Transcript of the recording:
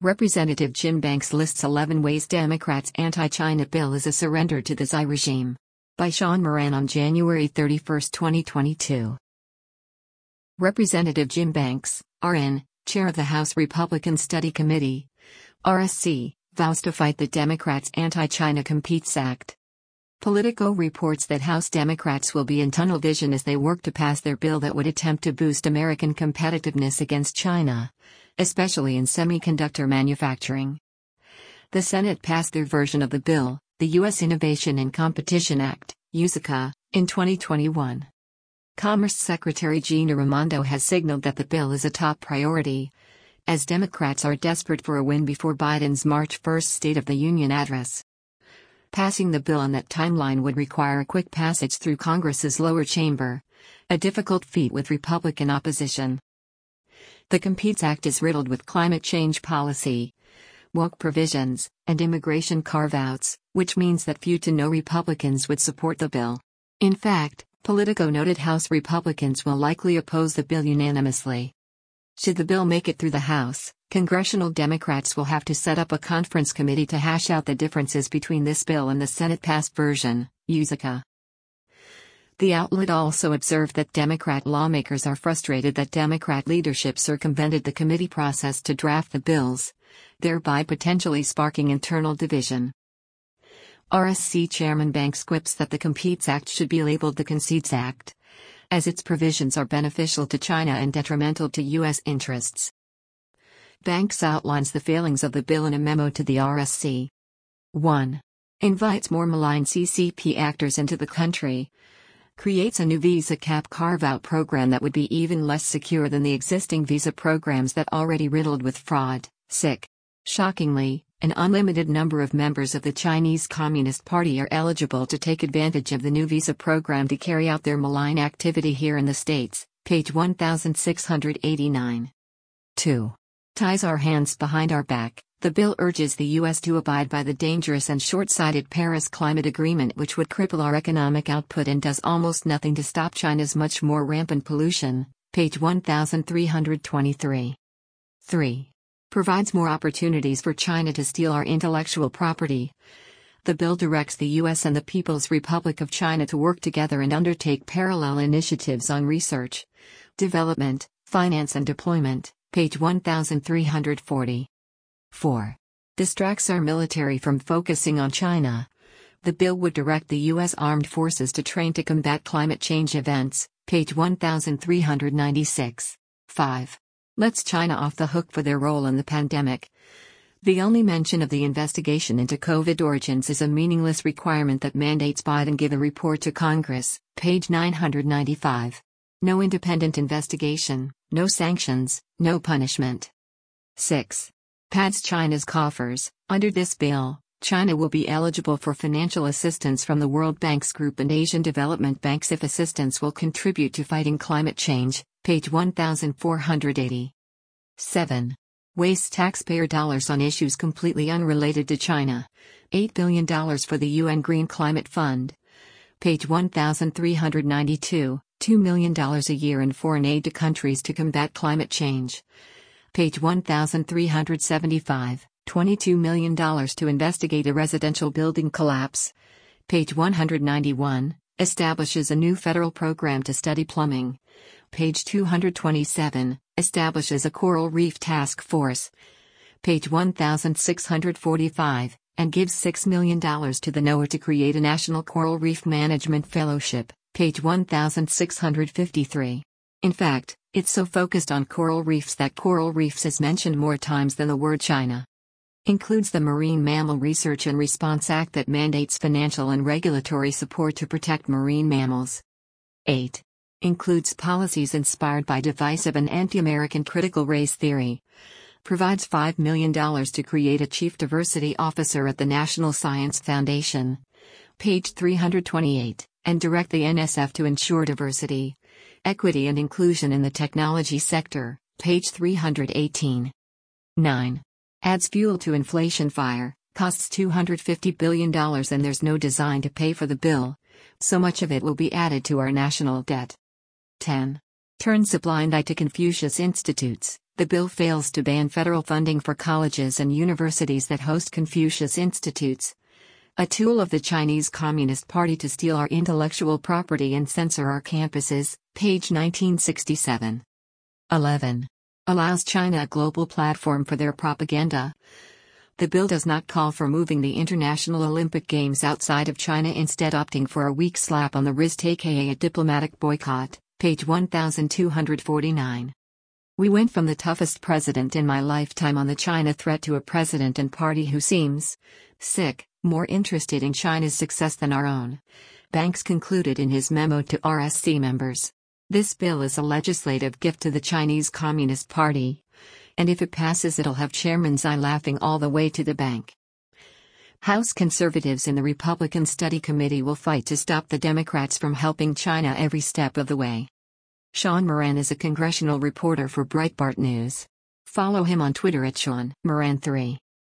Representative Jim Banks lists 11 ways Democrats' anti-China bill is a surrender to the Xi regime. By Sean Moran on January 31, 2022. Representative Jim Banks, RN, chair of the House Republican Study Committee, RSC, vows to fight the Democrats' Anti-China Competes Act. Politico reports that House Democrats will be in tunnel vision as they work to pass their bill that would attempt to boost American competitiveness against China, especially in semiconductor manufacturing. The Senate passed their version of the bill, the U.S. Innovation and Competition Act, USICA, in 2021. Commerce Secretary Gina Raimondo has signaled that the bill is a top priority, as Democrats are desperate for a win before Biden's March 1 State of the Union address. Passing the bill on that timeline would require a quick passage through Congress's lower chamber, a difficult feat with Republican opposition. The Competes Act is riddled with climate change policy, woke provisions, and immigration carve-outs, which means that few to no Republicans would support the bill. In fact, Politico noted House Republicans will likely oppose the bill unanimously. Should the bill make it through the House, congressional Democrats will have to set up a conference committee to hash out the differences between this bill and the Senate-passed version, USICA. The outlet also observed that Democrat lawmakers are frustrated that Democrat leadership circumvented the committee process to draft the bills, thereby potentially sparking internal division. RSC Chairman Banks quips that the Competes Act should be labeled the Concedes Act, as its provisions are beneficial to China and detrimental to U.S. interests. Banks outlines the failings of the bill in a memo to the RSC. 1. Invites more malign CCP actors into the country. Creates a new visa cap carve-out program that would be even less secure than the existing visa programs that already riddled with fraud. Sick. Shockingly, an unlimited number of members of the Chinese Communist Party are eligible to take advantage of the new visa program to carry out their malign activity here in the States, page 1689. 2. Ties our hands behind our back. The bill urges the U.S. to abide by the dangerous and short-sighted Paris Climate Agreement, which would cripple our economic output and does almost nothing to stop China's much more rampant pollution, page 1323. 3. Provides more opportunities for China to steal our intellectual property. The bill directs the U.S. and the People's Republic of China to work together and undertake parallel initiatives on research, development, finance and deployment, page 1340. 4. Distracts our military from focusing on China. The bill would direct the U.S. Armed Forces to train to combat climate change events, page 1396. 5. Lets China off the hook for their role in the pandemic. The only mention of the investigation into COVID origins is a meaningless requirement that mandates Biden give a report to Congress, page 995. No independent investigation, no sanctions, no punishment. 6. Pads China's coffers. Under this bill, China will be eligible for financial assistance from the World Bank's Group and Asian Development Banks if assistance will contribute to fighting climate change, page 1480. 7. Wastes taxpayer dollars on issues completely unrelated to China. $8 billion for the UN Green Climate Fund. Page 1392, $2 million a year in foreign aid to countries to combat climate change. Page 1375, $22 million to investigate a residential building collapse. Page 191, establishes a new federal program to study plumbing. Page 227, establishes a coral reef task force. Page 1645, and gives $6 million to the NOAA to create a National Coral Reef Management Fellowship. Page 1653. In fact, it's so focused on coral reefs that coral reefs is mentioned more times than the word China. Includes the Marine Mammal Research and Response Act that mandates financial and regulatory support to protect marine mammals. 8. Includes policies inspired by divisive and anti-American critical race theory. Provides $5 million to create a chief diversity officer at the National Science Foundation. Page 328, and direct the NSF to ensure diversity, equity and inclusion in the technology sector, page 318. 9. Adds fuel to inflation fire, costs $250 billion and there's no design to pay for the bill, so much of it will be added to our national debt. 10. Turns a blind eye to Confucius Institutes, The bill fails to ban federal funding for colleges and universities that host Confucius Institutes, a tool of the Chinese Communist Party to steal our intellectual property and censor our campuses, page 1967. 11. Allows China a global platform for their propaganda. The bill does not call for moving the International Olympic Games outside of China, instead opting for a weak slap on the wrist, aka a diplomatic boycott, page 1249. We went from the toughest president in my lifetime on the China threat to a president and party who seems more interested in China's success than our own, Banks concluded in his memo to RSC members. This bill is a legislative gift to the Chinese Communist Party, and if it passes it'll have Chairman Tsai laughing all the way to the bank. House conservatives in the Republican Study Committee will fight to stop the Democrats from helping China every step of the way. Sean Moran is a congressional reporter for Breitbart News. Follow him on Twitter at Sean Moran3.